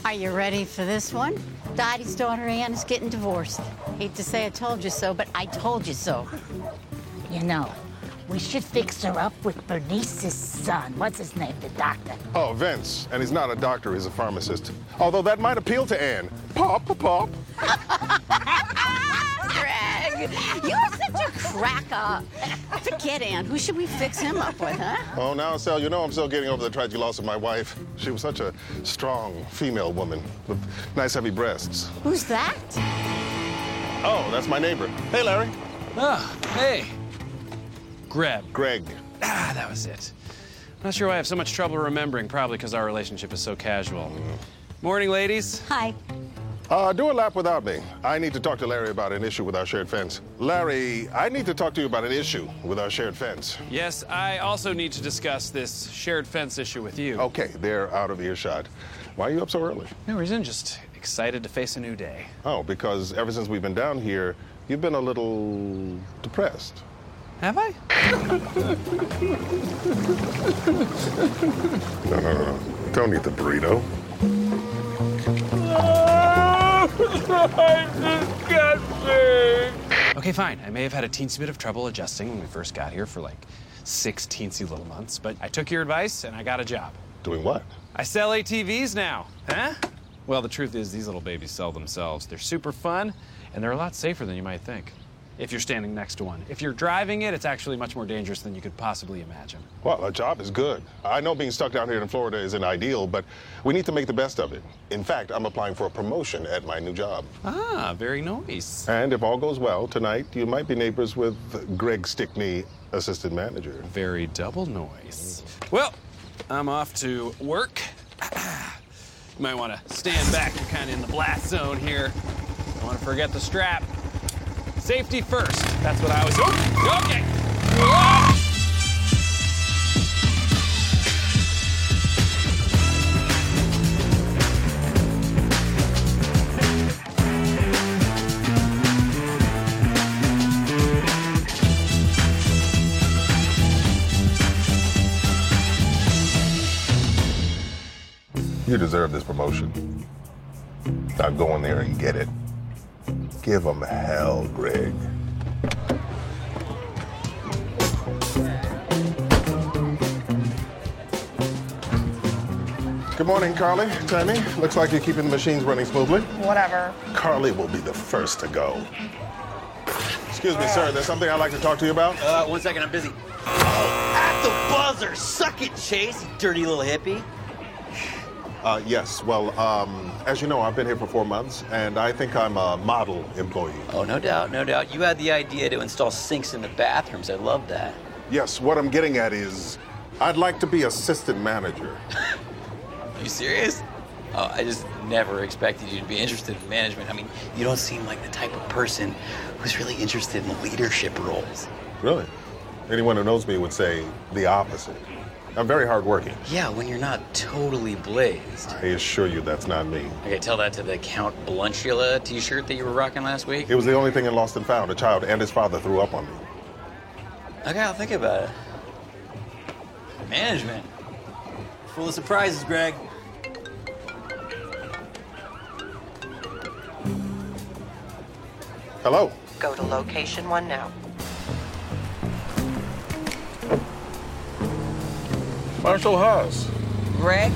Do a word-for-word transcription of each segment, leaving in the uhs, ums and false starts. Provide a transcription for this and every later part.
Are you ready for this one? Dottie's daughter Ann is getting divorced. Hate to say I told you so, but I told you so. You know, we should fix her up with Bernice's son. What's his name, the doctor? Oh, Vince. And he's not a doctor, he's a pharmacist. Although that might appeal to Ann. Pop, pop, pop. Greg, you're such a cracker. Forget Ann. Who should we fix him up with, huh? Oh, now, Sal, you know I'm still getting over the tragic loss of my wife. She was such a strong female woman with nice heavy breasts. Who's that? Oh, that's my neighbor. Hey, Larry. Ah, hey. Greg. Greg. Ah, that was it. Not sure why I have so much trouble remembering, probably because our relationship is so casual. Mm. Morning, ladies. Hi. Uh, do a lap without me. I need to talk to Larry about an issue with our shared fence. Larry, I need to talk to you about an issue with our shared fence. Yes, I also need to discuss this shared fence issue with you. Okay, they're out of earshot. Why are you up so early? No reason, just excited to face a new day. Oh, because ever since we've been down here, you've been a little depressed. Have I? No, no, no, no. Don't eat the burrito. Okay, fine. I may have had a teensy bit of trouble adjusting when we first got here for like six teensy little months, but I took your advice and I got a job. Doing what? I sell A T Vs now, huh? Well, the truth is these little babies sell themselves. They're super fun and they're a lot safer than you might think if you're standing next to one. If you're driving it, it's actually much more dangerous than you could possibly imagine. Well, a job is good. I know being stuck down here in Florida isn't ideal, but we need to make the best of it. In fact, I'm applying for a promotion at my new job. Ah, very nice. And if all goes well, tonight you might be neighbors with Greg Stickney, assistant manager. Very double noise. Well, I'm off to work. You might want to stand back. You're kind of in the blast zone here. Don't want to forget the strap. Safety first. That's what I always... Oh, okay. Whoa! You deserve this promotion. Now go in there and get it. Give them hell, Greg. Good morning, Carly. Tammy, looks like you're keeping the machines running smoothly. Whatever. Carly will be the first to go. Excuse me, sir, there's something I'd like to talk to you about. Uh, one second, I'm busy. Oh, at the buzzer! Suck it, Chase, you dirty little hippie. Uh, yes, well, um, as you know, I've been here for four months, and I think I'm a model employee. Oh, no doubt, no doubt. You had the idea to install sinks in the bathrooms. I love that. Yes, what I'm getting at is, I'd like to be assistant manager. Are you serious? Oh, I just never expected you to be interested in management. I mean, you don't seem like the type of person who's really interested in leadership roles. Really? Anyone who knows me would say the opposite. I'm very hardworking. Yeah, when you're not totally blazed. I assure you that's not me. Okay, tell that to the Count Bluntula t-shirt that you were rocking last week. It was the only thing in Lost and Found. A child and his father threw up on me. Okay, I'll think about it. Management. Full of surprises, Greg. Hello? Go to location one now. Marshall Haas. Greg?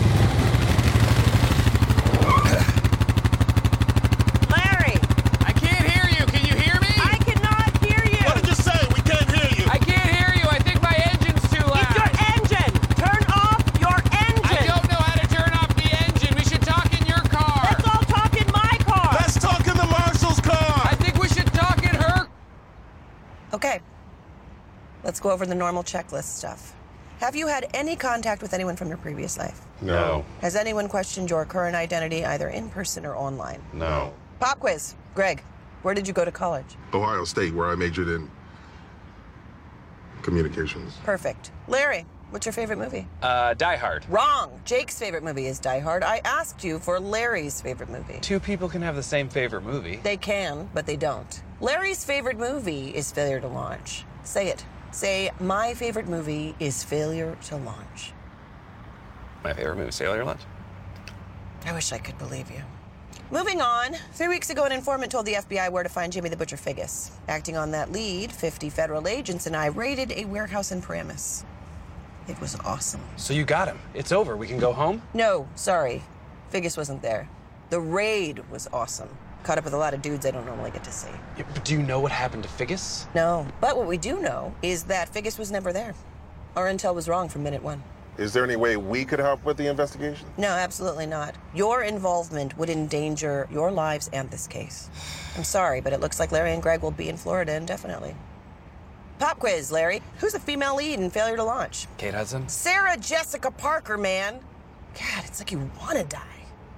Larry! I can't hear you. Can you hear me? I cannot hear you! What did you say? We can't hear you. I can't hear you. I think my engine's too loud. It's your engine! Turn off your engine! I don't know how to turn off the engine. We should talk in your car. Let's all talk in my car! Let's talk in the Marshall's car. I think we should talk in her. Okay. Let's go over the normal checklist stuff. Have you had any contact with anyone from your previous life? No. Has anyone questioned your current identity, either in person or online? No. Pop quiz. Greg, where did you go to college? Ohio State, where I majored in communications. Perfect. Larry, what's your favorite movie? Uh, Die Hard. Wrong. Jake's favorite movie is Die Hard. I asked you for Larry's favorite movie. Two people can have the same favorite movie. They can, but they don't. Larry's favorite movie is Failure to Launch. Say it. Say, my favorite movie is Failure to Launch. My favorite movie, Sailor Lunch. I wish I could believe you. Moving on, three weeks ago, an informant told the F B I where to find Jimmy the Butcher Figgis. Acting on that lead, fifty federal agents and I raided a warehouse in Paramus. It was awesome. So you got him. It's over. We can go home? No, sorry. Figgis wasn't there. The raid was awesome. Caught up with a lot of dudes I don't normally get to see. Yeah, but do you know what happened to Figgis? No, but what we do know is that Figgis was never there. Our intel was wrong from minute one. Is there any way we could help with the investigation? No, absolutely not. Your involvement would endanger your lives and this case. I'm sorry, but it looks like Larry and Greg will be in Florida indefinitely. Pop quiz, Larry. Who's the female lead in Failure to Launch? Kate Hudson? Sarah Jessica Parker, man. God, it's like you want to die.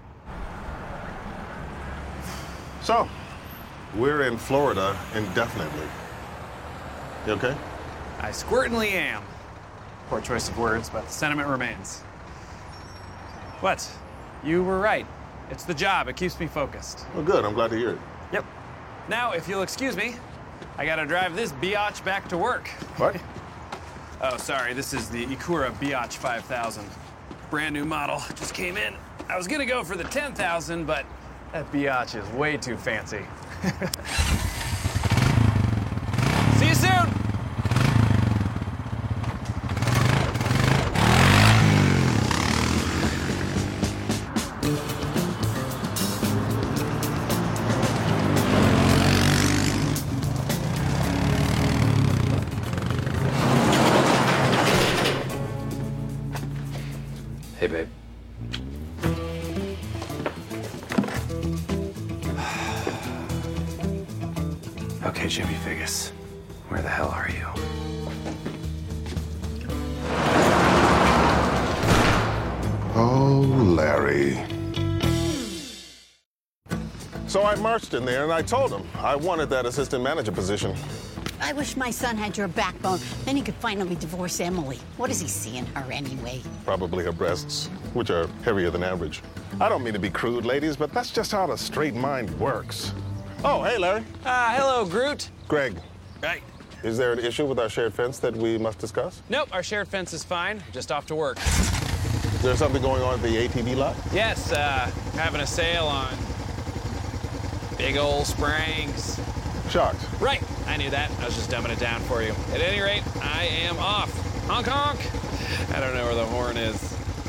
So, we're in Florida indefinitely. You okay? I squirtingly am. Poor choice of words, but the sentiment remains. What? You were right. It's the job. It keeps me focused. Well, good. I'm glad to hear it. Yep. Now, if you'll excuse me, I gotta drive this biatch back to work. What? Oh, sorry. This is the Ikura Biatch five thousand. Brand new model. Just came in. I was gonna go for the ten thousand, but that biatch is way too fancy. See you soon! Hey, babe. Okay, Jimmy Figgis. Where the hell are you? Oh, Larry. So I marched in there and I told him I wanted that assistant manager position. I wish my son had your backbone. Then he could finally divorce Emily. What does he see in her anyway? Probably her breasts, which are heavier than average. I don't mean to be crude, ladies, but that's just how the straight mind works. Oh, hey, Larry. Ah, hello, Groot. Greg, Right. is there an issue with our shared fence that we must discuss? Nope, our shared fence is fine. Just off to work. Is there something going on at the A T V lot? Yes, uh, having a sale on big old springs. Shocked. Right, I knew that. I was just dumbing it down for you. At any rate, I am off. Honk honk. I don't know where the horn is.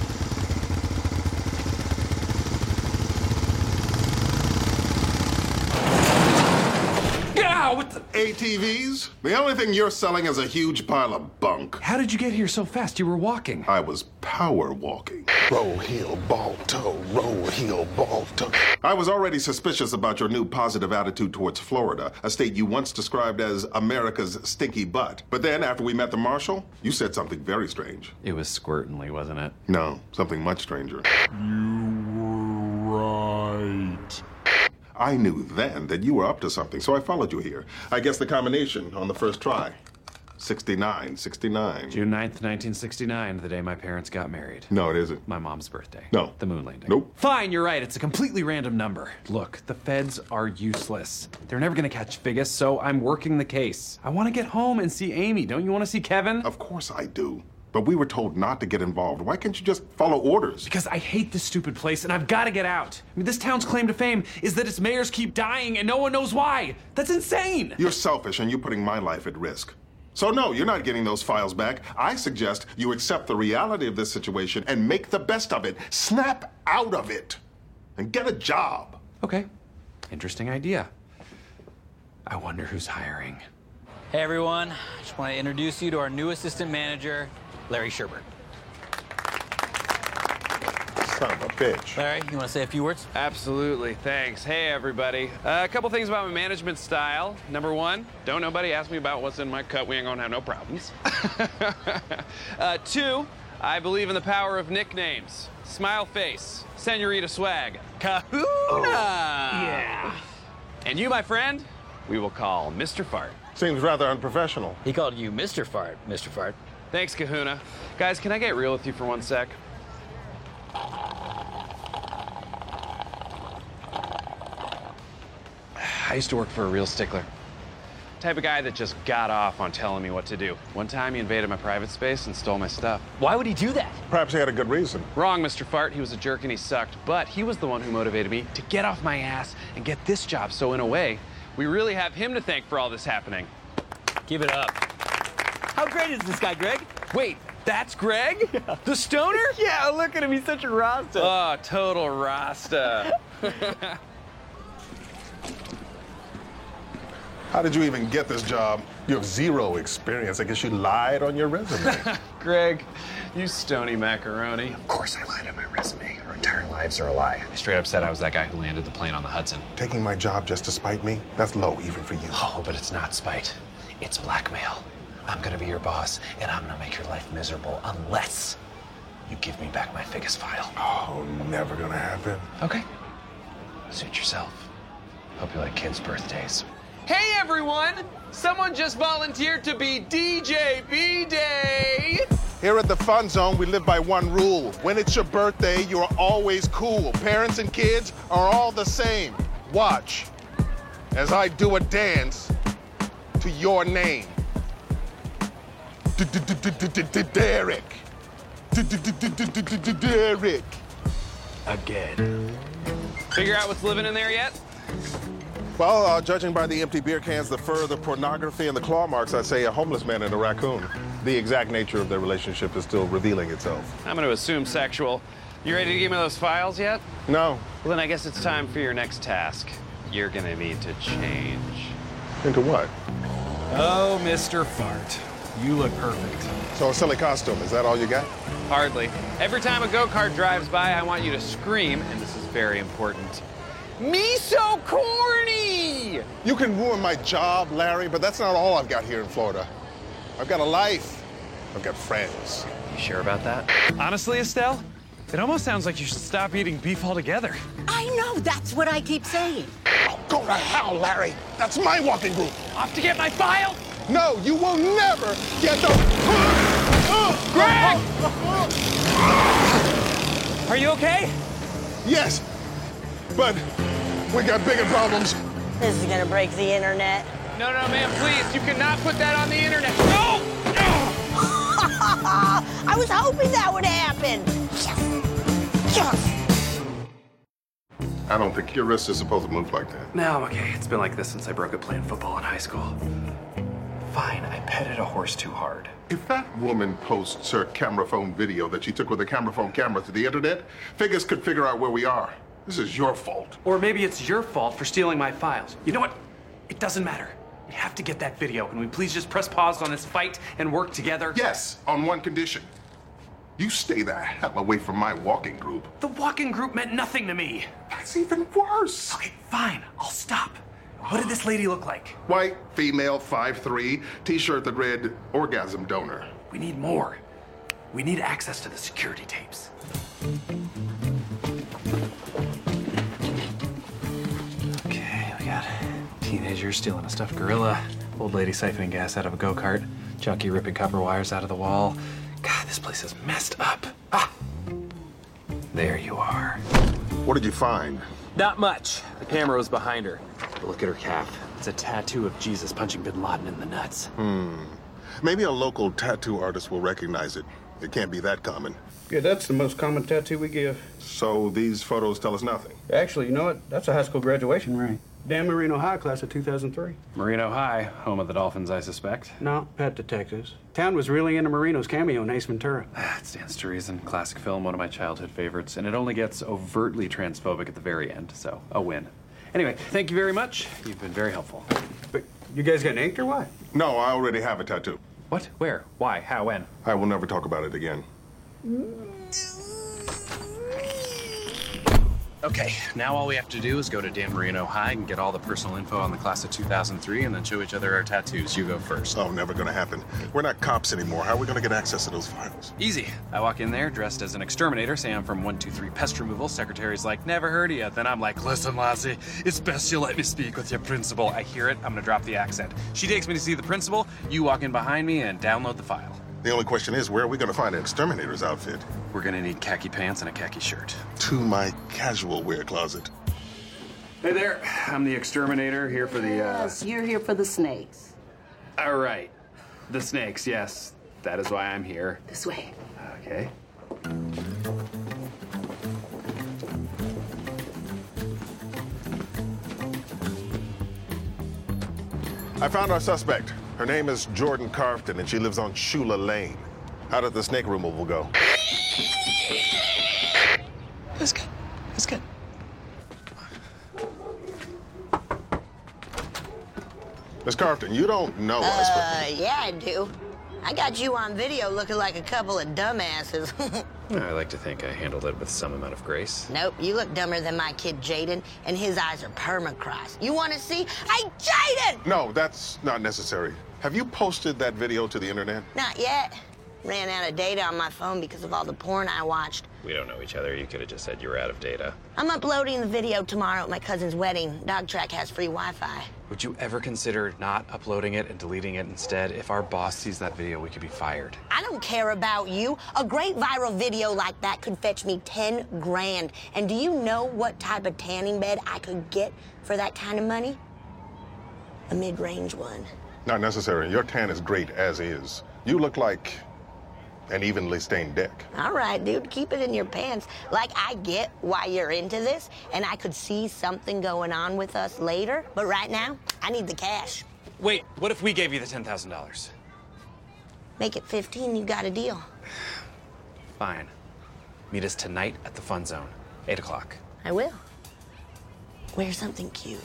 Ow, what the? A T Vs? The only thing you're selling is a huge pile of bunk. How did you get here so fast? You were walking. I was power walking. Roll, heel, ball, toe, roll, heel, ball, toe. I was already suspicious about your new positive attitude towards Florida, a state you once described as America's stinky butt. But then, after we met the marshal, you said something very strange. It was squirtingly, wasn't it? No, something much stranger. You were right. I knew then that you were up to something, so I followed you here. I guess the combination on the first try. sixty-nine, sixty-nine. June ninth, nineteen sixty-nine, the day my parents got married. No, it isn't. My mom's birthday. No. The moon landing. Nope. Fine, you're right. It's a completely random number. Look, the feds are useless. They're never gonna catch Figgis, so I'm working the case. I want to get home and see Amy. Don't you want to see Kevin? Of course I do. But we were told not to get involved. Why can't you just follow orders? Because I hate this stupid place and I've got to get out. I mean, this town's claim to fame is that its mayors keep dying and no one knows why. That's insane. You're selfish and you're putting my life at risk. So no, you're not getting those files back. I suggest you accept the reality of this situation and make the best of it. Snap out of it and get a job. Okay. Interesting idea. I wonder who's hiring. Hey, everyone. I just want to introduce you to our new assistant manager, Larry Sherbert. Son of a bitch. Larry, you want to say a few words? Absolutely, thanks. Hey, everybody. Uh, a couple things about my management style. Number one, don't nobody ask me about what's in my cut. We ain't gonna have no problems. uh, two, I believe in the power of nicknames. Smile face, Senorita Swag, Kahuna! Oh, yeah. And you, my friend, we will call Mister Fart. Seems rather unprofessional. He called you Mister Fart, Mister Fart. Thanks, Kahuna. Guys, can I get real with you for one sec? I used to work for a real stickler. Type of guy that just got off on telling me what to do. One time he invaded my private space and stole my stuff. Why would he do that? Perhaps he had a good reason. Wrong, Mister Fart. He was a jerk and he sucked. But he was the one who motivated me to get off my ass and get this job. So in a way, we really have him to thank for all this happening. Give it up. How great is this guy, Greg? Wait, that's Greg? Yeah. The stoner? Yeah, look at him. He's such a Rasta. Oh, total Rasta. How did you even get this job? You have zero experience. I guess you lied on your resume. Greg, you stony macaroni. Of course I lied on my resume. Our entire lives are a lie. I straight up said I was that guy who landed the plane on the Hudson. Taking my job just to spite me? That's low even for you. Oh, but it's not spite. It's blackmail. I'm gonna be your boss, and I'm gonna make your life miserable unless you give me back my Figgis file. Oh, never gonna happen. Okay. Suit yourself. Hope you like kids' birthdays. Hey, everyone! Someone just volunteered to be D J B-Day! Here at the Fun Zone, we live by one rule. When it's your birthday, you are always cool. Parents and kids are all the same. Watch as I do a dance to your name. Derek. Derek. Again. Figure out what's living in there yet? Well, uh, judging by the empty beer cans, the fur, the pornography, and the claw marks, I'd say a homeless man and a raccoon. The exact nature of their relationship is still revealing itself. I'm gonna assume sexual. You ready to give me those files yet? No. Well, then I guess it's time for your next task. You're gonna need to change. Into what? Oh, Mister Fart. You look perfect. So a silly costume, is that all you got? Hardly. Every time a go-kart drives by, I want you to scream, and this is very important. Me so corny! You can ruin my job, Larry, but that's not all I've got here in Florida. I've got a life. I've got friends. You sure about that? Honestly, Estelle, it almost sounds like you should stop eating beef altogether. I know, that's what I keep saying. Oh, go to hell, Larry. That's my walking group. Off to get my file? No, you will never get the... Greg! Are you okay? Yes, but we got bigger problems. This is gonna break the internet. No, no, ma'am, please. You cannot put that on the internet. No! I was hoping that would happen. Yes. Yes. I don't think your wrist is supposed to move like that. No, I'm okay. It's been like this since I broke it playing football in high school. Fine, I petted a horse too hard. If that woman posts her camera phone video that she took with a camera phone camera to the internet, Figgis could figure out where we are. This is your fault. Or maybe it's your fault for stealing my files. You know what? It doesn't matter. We have to get that video. Can we please just press pause on this fight and work together? Yes, on one condition. You stay the hell away from my walking group. The walking group meant nothing to me. That's even worse. Okay, fine. I'll stop. What did this lady look like? White, female, five three, t-shirt that read orgasm donor. We need more. We need access to the security tapes. Okay, we got teenagers stealing a stuffed gorilla, old lady siphoning gas out of a go-kart, junkie ripping copper wires out of the wall. God, this place is messed up. Ah! There you are. What did you find? Not much. The camera was behind her. But look at her calf. It's a tattoo of Jesus punching Bin Laden in the nuts. Hmm. Maybe a local tattoo artist will recognize it. It can't be that common. Yeah, that's the most common tattoo we give. So these photos tell us nothing? Actually, you know what? That's a high school graduation ring. Dan Marino High class of two thousand three. Marino High, home of the Dolphins, I suspect. No, pet detectives. Town was really into Marino's cameo in Ace Ventura. It stands to reason. Classic film, one of my childhood favorites, and it only gets overtly transphobic at the very end, so a win. Anyway, thank you very much. You've been very helpful. But you guys got inked or what? No, I already have a tattoo. What? Where? Why? How? When? I will never talk about it again. Okay, now all we have to do is go to Dan Marino High and get all the personal info on the class of two thousand three and then show each other our tattoos. You go first. Oh, never gonna happen. We're not cops anymore. How are we gonna get access to those files? Easy. I walk in there dressed as an exterminator, say I'm from one two three Pest Removal. Secretary's like, never heard of you. Then I'm like, listen, Lassie, it's best you let me speak with your principal. I hear it, I'm gonna drop the accent. She takes me to see the principal, you walk in behind me and download the file. The only question is, where are we gonna find an exterminator's outfit? We're gonna need khaki pants and a khaki shirt. To my casual wear closet. Hey there, I'm the exterminator here for the, uh... Yes, you're here for the snakes. All right. The snakes, yes. That is why I'm here. This way. Okay. I found our suspect. Her name is Jordan Carfton, and she lives on Shula Lane. How did the snake removal go? That's good. That's good. Miss Carfton, you don't know us, but... Uh, yeah, I do. I got you on video looking like a couple of dumbasses. I like to think I handled it with some amount of grace. Nope, you look dumber than my kid Jaden, and his eyes are permacross. You want to see? Hey, Jaden! No, that's not necessary. Have you posted that video to the internet? Not yet. Ran out of data on my phone because of all the porn I watched. We don't know each other. You could have just said you were out of data. I'm uploading the video tomorrow at my cousin's wedding. Dog Track has free Wi-Fi. Would you ever consider not uploading it and deleting it instead? If our boss sees that video, we could be fired. I don't care about you. A great viral video like that could fetch me ten grand. And do you know what type of tanning bed I could get for that kind of money? A mid-range one. Not necessary. Your tan is great as is. You look like an evenly stained deck. All right, dude, keep it in your pants. Like, I get why you're into this, and I could see something going on with us later, but right now, I need the cash. Wait, what if we gave you the ten thousand dollars? Make it fifteen, you got a deal. Fine. Meet us tonight at the Fun Zone, eight o'clock. I will. Wear something cute.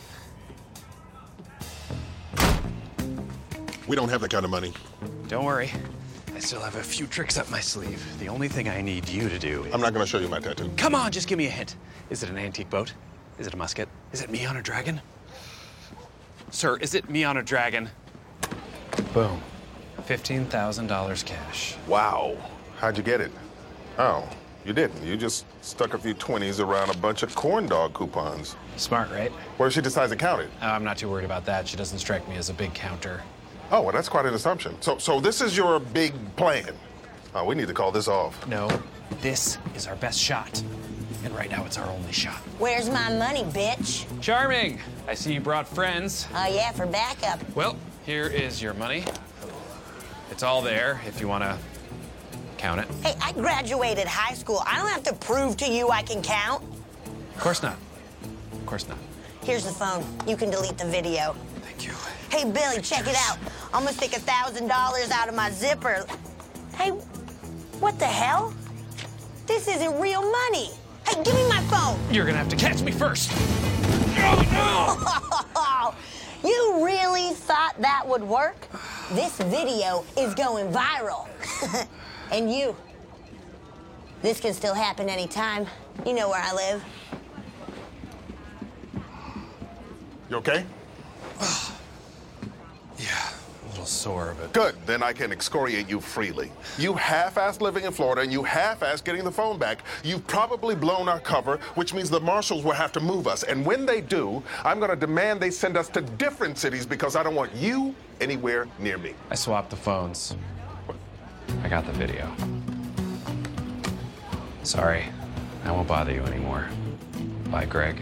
We don't have that kind of money. Don't worry. I still have a few tricks up my sleeve. The only thing I need you to do is... I'm not going to show you my tattoo. Come on, just give me a hint. Is it an antique boat? Is it a musket? Is it me on a dragon? Sir, is it me on a dragon? Boom. fifteen thousand dollars cash. Wow. How'd you get it? Oh, you didn't. You just stuck a few twenties around a bunch of corn dog coupons. Smart, right? What if she decides to count it? Oh, I'm not too worried about that. She doesn't strike me as a big counter. Oh, well, that's quite an assumption. So, so this is your big plan. Oh, we need to call this off. No, this is our best shot. And right now, it's our only shot. Where's my money, bitch? Charming. I see you brought friends. Oh, yeah, for backup. Well, here is your money. It's all there if you want to count it. Hey, I graduated high school. I don't have to prove to you I can count. Of course not. Of course not. Here's the phone. You can delete the video. Thank you. Hey, Billy, check it out. I'm gonna stick a thousand dollars out of my zipper. Hey, what the hell? This isn't real money. Hey, give me my phone. You're gonna have to catch me first. Oh, no! You really thought that would work? This video is going viral. And you, this can still happen anytime. You know where I live. You okay? Yeah, a little sore, but... Good, then I can excoriate you freely. You half-assed living in Florida, and you half-assed getting the phone back. You've probably blown our cover, which means the marshals will have to move us. And when they do, I'm gonna demand they send us to different cities because I don't want you anywhere near me. I swapped the phones. I got the video. Sorry, I won't bother you anymore. Bye, Greg.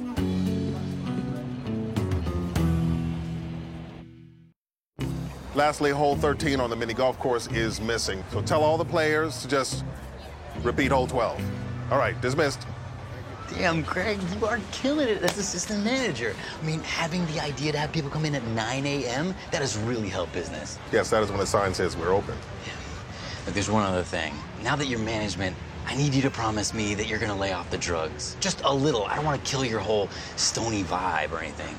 Lastly, hole thirteen on the mini golf course is missing. So tell all the players to just repeat hole twelve. All right, dismissed. Damn, Greg, you are killing it as assistant manager. I mean, having the idea to have people come in at nine a m, that has really helped business. Yes, that is when the sign says we're open. Yeah. But there's one other thing. Now that you're management, I need you to promise me that you're gonna lay off the drugs. Just a little. I don't want to kill your whole stony vibe or anything.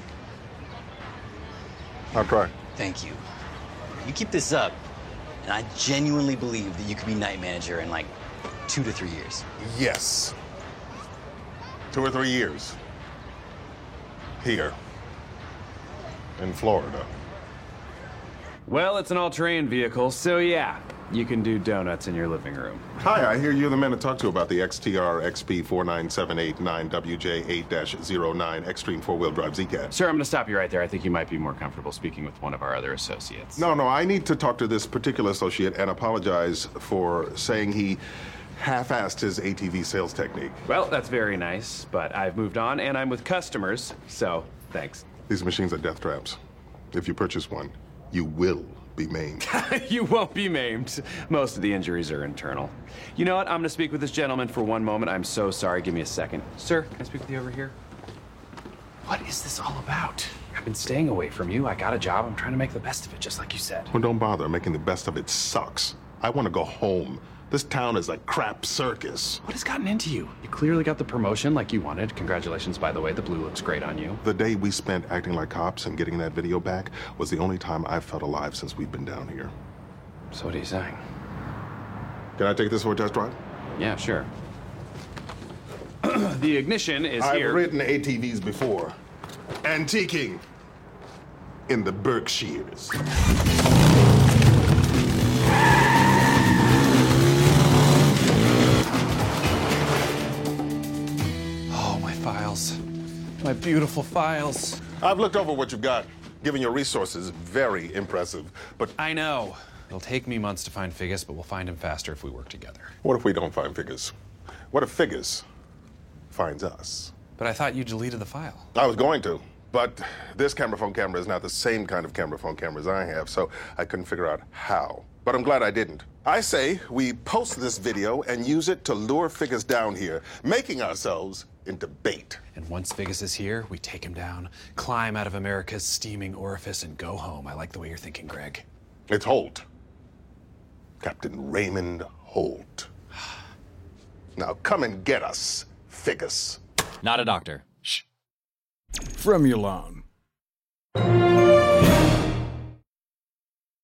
I'll try. Thank you. You keep this up, and I genuinely believe that you could be night manager in like two to three years. Yes. Two or three years. Here. In Florida. Well, it's an all-terrain vehicle, so yeah, you can do donuts in your living room. Hi, I hear you're the man to talk to about the X T R X P four nine seven eight nine W J eight dash zero nine Extreme four-wheel drive Z-Cab. Sir, I'm gonna stop you right there. I think you might be more comfortable speaking with one of our other associates. No, no, I need to talk to this particular associate and apologize for saying he half-assed his A T V sales technique. Well, that's very nice, but I've moved on and I'm with customers, so thanks. These machines are death traps. If you purchase one, You will be maimed. You won't be maimed. Most of the injuries are internal. You know what? I'm gonna speak with this gentleman for one moment. I'm so sorry. Give me a second. Sir, can I speak with you over here? What is this all about? I've been staying away from you. I got a job. I'm trying to make the best of it, just like you said. Well, don't bother. Making the best of it sucks. I want to go home. This town is a crap circus. What has gotten into you? You clearly got the promotion like you wanted. Congratulations, by the way. The blue looks great on you. The day we spent acting like cops and getting that video back was the only time I've felt alive since we've been down here. So what are you saying? Can I take this for a test drive? Yeah, sure. The ignition is I've here. I've ridden A T Vs before. Antiquing in the Berkshires. Oh, my files. My beautiful files. I've looked over what you've got. Given your resources, very impressive, but... I know. It'll take me months to find Figgis, but we'll find him faster if we work together. What if we don't find Figgis? What if Figgis finds us? But I thought you deleted the file. I was going to, but this camera phone camera is not the same kind of camera phone cameras I have, so I couldn't figure out how. But I'm glad I didn't. I say we post this video and use it to lure Figgis down here, making ourselves into bait. And once Figgis is here, we take him down, climb out of America's steaming orifice, and go home. I like the way you're thinking, Greg. It's Holt. Captain Raymond Holt. Now come and get us, Figgis. Not a doctor. From Milan,